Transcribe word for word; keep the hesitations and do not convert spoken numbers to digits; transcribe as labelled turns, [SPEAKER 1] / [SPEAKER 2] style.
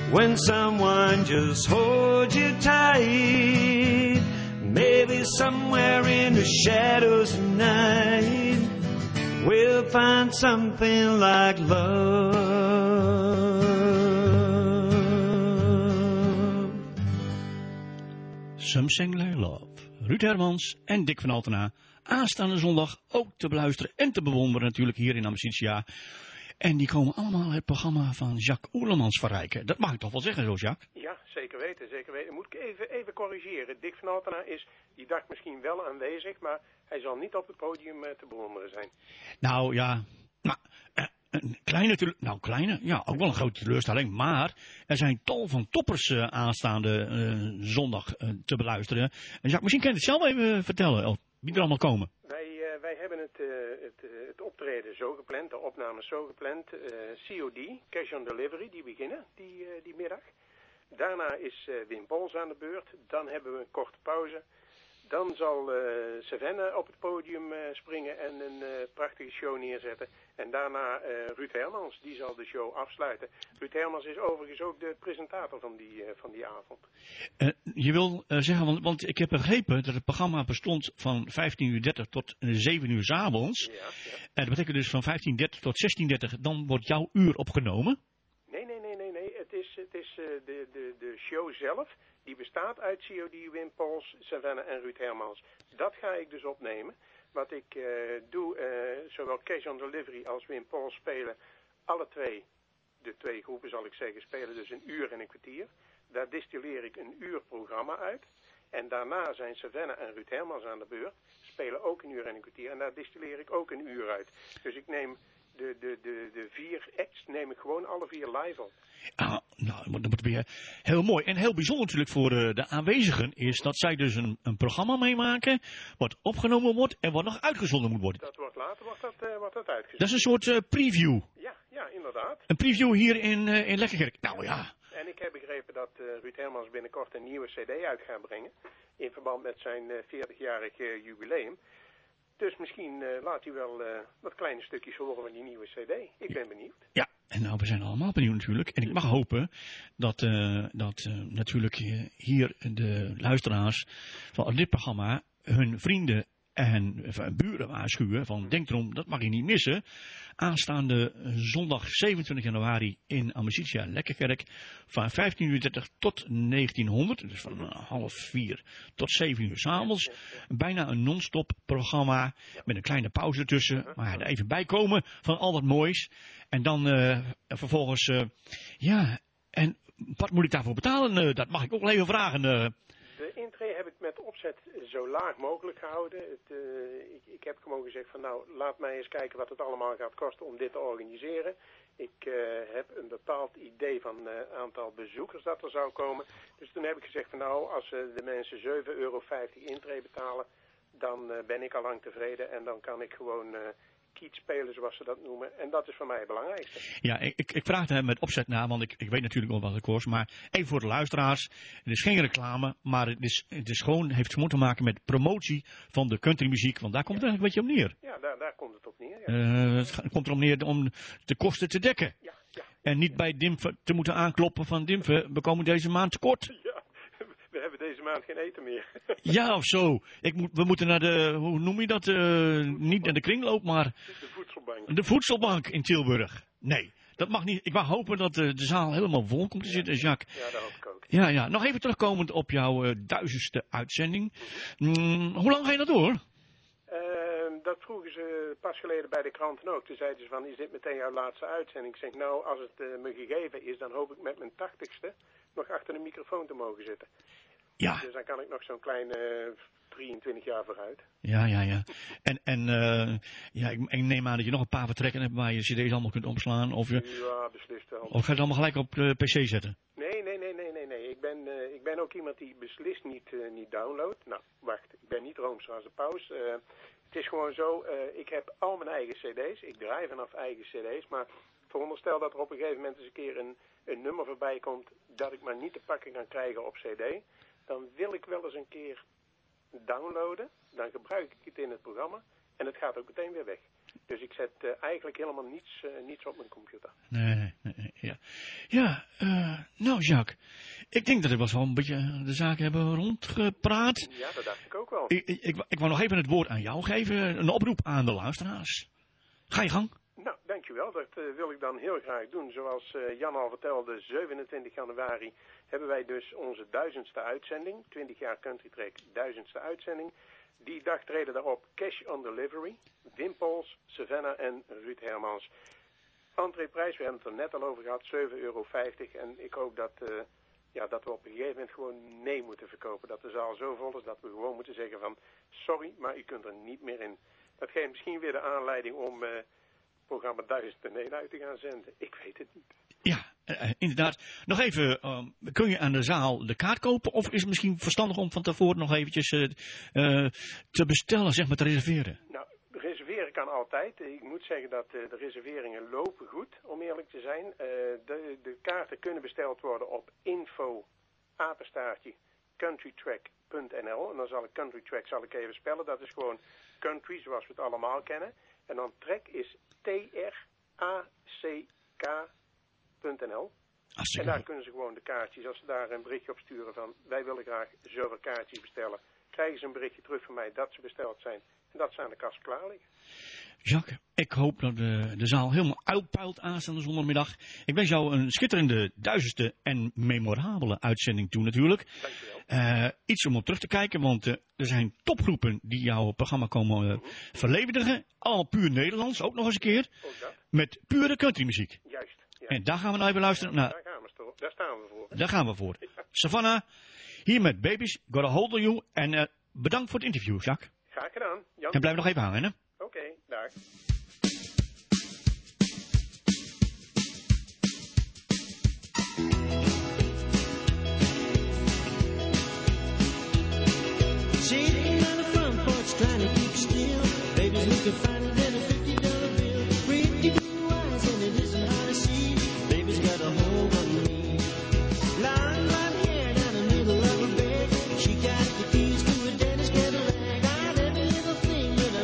[SPEAKER 1] when someone just holds you tight. Maybe somewhere in the shadows tonight we'll find something like love.
[SPEAKER 2] Something Like Love. Ruud Hermans en Dick van Altena. Aanstaande zondag ook te beluisteren en te bewonderen natuurlijk hier in Amicitia. En die komen allemaal het programma van Jacques Oerlemans verrijken. Dat mag ik toch wel zeggen zo, Jacques?
[SPEAKER 3] Ja, zeker weten, zeker weten. Moet ik even, even corrigeren. Dick van Altena is die dag misschien wel aanwezig, maar hij zal niet op het podium uh, te bewonderen zijn.
[SPEAKER 2] Nou ja, nou, uh, een kleine, tele- nou kleine, ja, ook wel een grote teleurstelling. Maar er zijn tal van toppers uh, aanstaande uh, zondag uh, te beluisteren. En Jacques, misschien kan je het zelf even vertellen, of wie er allemaal komen.
[SPEAKER 3] Wij, uh, wij hebben het, uh, het, uh, het optreden zo gepland, de opnames zo gepland. Uh, C O D, Cash on Delivery, die beginnen die, uh, die middag. Daarna is uh, Wim Pols aan de beurt. Dan hebben we een korte pauze. Dan zal uh, Savannah op het podium uh, springen en een uh, prachtige show neerzetten. En daarna uh, Ruud Hermans, die zal de show afsluiten. Ruud Hermans is overigens ook de presentator van die, uh, van die avond.
[SPEAKER 2] Uh, je wil uh, zeggen, want, want ik heb begrepen dat het programma bestond van vijftien uur dertig tot zeven uur 's avonds.
[SPEAKER 3] Ja, ja.
[SPEAKER 2] En dat betekent dus van vijftien dertig tot zestien dertig, dan wordt jouw uur opgenomen.
[SPEAKER 3] Nee, nee, nee, nee, nee. Het is, het is uh, de, de, de show zelf. Die bestaat uit C O D, Wim Pols, Savannah en Ruud Hermans. Dat ga ik dus opnemen. Wat ik uh, doe, uh, zowel Cash on Delivery als Wim Pols spelen, alle twee, de twee groepen zal ik zeggen, spelen dus een uur en een kwartier. Daar distilleer ik een uur programma uit. En daarna zijn Savannah en Ruud Hermans aan de beurt, spelen ook een uur en een kwartier. En daar distilleer ik ook een uur uit. Dus ik neem de, de, de, de vier acts, neem ik gewoon alle vier live op.
[SPEAKER 2] Ah, nou, dat wordt weer heel mooi. En heel bijzonder natuurlijk voor uh, de aanwezigen is dat zij dus een, een programma meemaken wat opgenomen wordt en wat nog uitgezonden moet worden.
[SPEAKER 3] Dat wordt later wordt dat, uh, wordt dat uitgezonden.
[SPEAKER 2] Dat is een soort uh, preview.
[SPEAKER 3] Ja, ja, inderdaad.
[SPEAKER 2] Een preview hier in, uh, in Lekkerkerk. Nou ja.
[SPEAKER 3] En ik heb begrepen dat uh, Ruud Hermans binnenkort een nieuwe cd uit gaat brengen. In verband met zijn uh, veertigjarig uh, jubileum. Dus misschien uh, laat hij wel uh, wat kleine stukjes horen van die nieuwe cd. Ik ben benieuwd.
[SPEAKER 2] Ja, en nou, we zijn allemaal benieuwd natuurlijk. En ik mag hopen dat, uh, dat uh, natuurlijk uh, hier de luisteraars van dit programma hun vrienden en uh, buren waarschuwen van denk erom, dat mag je niet missen. Aanstaande zondag zevenentwintig januari in Amicitia Lekkerkerk van vijftien uur dertig tot negentienhonderd. Dus van half vier tot zeven uur 's avonds. Bijna een non-stop programma met een kleine pauze ertussen. Maar er even bij komen van al wat moois. En dan uh, vervolgens, uh, ja, en wat moet ik daarvoor betalen? Uh, dat mag ik ook wel even vragen. Uh.
[SPEAKER 3] De intree heb ik met opzet zo laag mogelijk gehouden. Het, uh, ik, ik heb gewoon gezegd van nou, laat mij eens kijken wat het allemaal gaat kosten om dit te organiseren. Ik uh, heb een bepaald idee van het uh, aantal bezoekers dat er zou komen. Dus toen heb ik gezegd van nou, als uh, de mensen zeven euro vijftig intree betalen, dan uh, ben ik al lang tevreden en dan kan ik gewoon uh, kiet spelen zoals ze dat noemen. En dat is voor mij het belangrijkste.
[SPEAKER 2] Ja, ik, ik vraag er met opzet naar, want ik, ik weet natuurlijk wel wat het kost. Maar even voor de luisteraars. Het is geen reclame, maar het is, het is gewoon, heeft gewoon te maken met promotie van de countrymuziek. Want daar komt het eigenlijk een beetje op neer.
[SPEAKER 3] Ja, daar, daar komt het op neer. Ja.
[SPEAKER 2] Uh, het komt erom neer om de kosten te dekken.
[SPEAKER 3] Ja, ja.
[SPEAKER 2] En niet bij Dimfe te moeten aankloppen van Dimfe, we komen deze maand tekort.
[SPEAKER 3] Ja, we hebben deze maand geen eten meer.
[SPEAKER 2] Ja, of zo. Ik moet, we moeten naar de, hoe noem je dat, uh, niet naar de kringloop, maar
[SPEAKER 3] De voedselbank.
[SPEAKER 2] de voedselbank in Tilburg. Nee, dat mag niet. Ik mag hopen dat uh, de zaal helemaal vol komt te zitten, Jacques.
[SPEAKER 3] Ja, dat hoop ik ook.
[SPEAKER 2] Ja, ja. Nog even terugkomend op jouw uh, duizendste uitzending. Mm, hoe lang ga je dat door?
[SPEAKER 3] Uh, dat vroegen ze pas geleden bij de kranten ook. Toen zeiden ze van, is dit meteen jouw laatste uitzending? Ik zeg, nou, als het uh, me gegeven is, dan hoop ik met mijn tachtigste nog achter de microfoon te mogen zitten.
[SPEAKER 2] Ja.
[SPEAKER 3] Dus dan kan ik nog zo'n kleine uh, drieëntwintig jaar vooruit.
[SPEAKER 2] Ja, ja, ja. En, en uh, ja, ik, ik neem aan dat je nog een paar vertrekken hebt waar je cd's allemaal kunt omslaan. Of, je,
[SPEAKER 3] ja, beslist wel.
[SPEAKER 2] Of ga je het allemaal gelijk op uh, P C zetten?
[SPEAKER 3] Nee, nee, nee, nee, nee, nee. Ik ben, uh, ik ben ook iemand die beslist niet, uh, niet downloadt. Nou, wacht. Ik ben niet roomser als de paus. Uh, het is gewoon zo, uh, ik heb al mijn eigen cd's. Ik draai vanaf eigen cd's. Maar veronderstel dat er op een gegeven moment eens een keer een, een nummer voorbij komt dat ik maar niet te pakken kan krijgen op cd. Dan wil ik wel eens een keer downloaden. Dan gebruik ik het in het programma. En het gaat ook meteen weer weg. Dus ik zet uh, eigenlijk helemaal niets, uh, niets op mijn computer.
[SPEAKER 2] Nee, nee, nee, ja. Ja, uh, nou Jacques, ik denk dat we wel zo'n een beetje de zaak hebben rondgepraat.
[SPEAKER 3] Ja, dat dacht ik ook wel.
[SPEAKER 2] Ik, ik, ik, ik wou nog even het woord aan jou geven, een oproep aan de luisteraars. Ga je gang.
[SPEAKER 3] Nou, dankjewel. Dat uh, wil ik dan heel graag doen. Zoals uh, Jan al vertelde, zevenentwintig januari hebben wij dus onze duizendste uitzending. twintig jaar Country Track, duizendste uitzending. Die dag treden daarop Cash on Delivery, Wim Pols, Savannah en Ruud Hermans. Entreeprijs, we hebben het er net al over gehad, zeven euro vijftig. En ik hoop dat, uh, ja, dat we op een gegeven moment gewoon nee moeten verkopen. Dat de zaal zo vol is dat we gewoon moeten zeggen van sorry, maar u kunt er niet meer in. Dat geeft misschien weer de aanleiding om uh, programma duizend en één uit te gaan zenden. Ik weet het niet.
[SPEAKER 2] Ja, uh, inderdaad. Nog even, uh, kun je aan de zaal de kaart kopen? Of is het misschien verstandig om van tevoren nog eventjes uh, uh, te bestellen, zeg maar, te reserveren?
[SPEAKER 3] Nou, reserveren kan altijd. Ik moet zeggen dat uh, de reserveringen lopen goed, om eerlijk te zijn. Uh, de, de kaarten kunnen besteld worden op info apenstaartje countrytrack punt n l. En dan zal ik countrytrack zal ik even spellen. Dat is gewoon country zoals we het allemaal kennen. En dan track is T R A C K punt n l. En daar kunnen ze gewoon de kaartjes, als ze daar een berichtje op sturen van wij willen graag zoveel kaartjes bestellen, krijgen ze een berichtje terug van mij dat ze besteld zijn en dat ze aan de kast klaar liggen.
[SPEAKER 2] Jacques, ik hoop dat de, de zaal helemaal uitpuilt aanstaande zondagmiddag. Ik wens jou een schitterende duizendste en memorabele uitzending toe natuurlijk.
[SPEAKER 3] Dankjewel.
[SPEAKER 2] Uh, iets om op terug te kijken, want uh, er zijn topgroepen die jouw programma komen uh, mm-hmm. verlevendigen. Allemaal puur Nederlands, ook nog eens een keer.
[SPEAKER 3] Ook dat.
[SPEAKER 2] Met pure countrymuziek.
[SPEAKER 3] Juist. Ja.
[SPEAKER 2] En daar gaan we nou even luisteren.
[SPEAKER 3] Ja,
[SPEAKER 2] naar...
[SPEAKER 3] daar, gaan we sto- daar staan we voor.
[SPEAKER 2] Daar gaan we voor.
[SPEAKER 3] Ja.
[SPEAKER 2] Savannah, hier met Babies, Got a Hold of You. En uh, bedankt voor het interview, Jacques.
[SPEAKER 3] Graag gedaan. Jan.
[SPEAKER 2] En blijf nog even hangen, hè?
[SPEAKER 3] Oké, okay, dag.
[SPEAKER 1] Sitting on the front porch trying to keep still. Baby's looking fine.